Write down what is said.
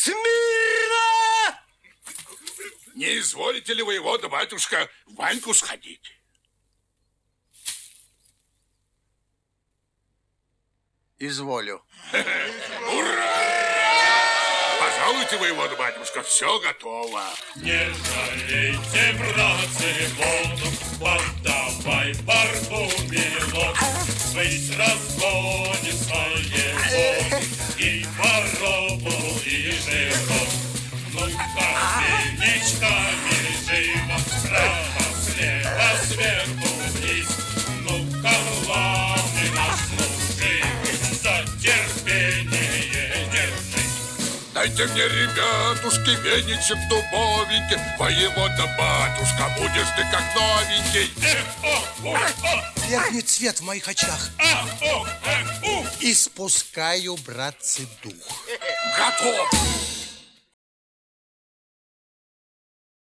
Смирно! Не изволите ли, воевода, батюшка, в баньку сходить? Изволю. Ура! Пожалуйте, воевода, батюшка, все готово. Не жалейте, братцы, воду, подавай Парфумилов. Быть разгоне своего и ворову, и жиров. Ну-ка, веничками живо, справа, слева, сверху вниз. Ну-ка, главный наш мужик, за терпение держись. Дайте мне, ребятушки, веничек дубовенький. Воевода, батюшка, будешь ты как новенький. Верхний цвет в моих очах. И спускаю, братцы, дух. Готов.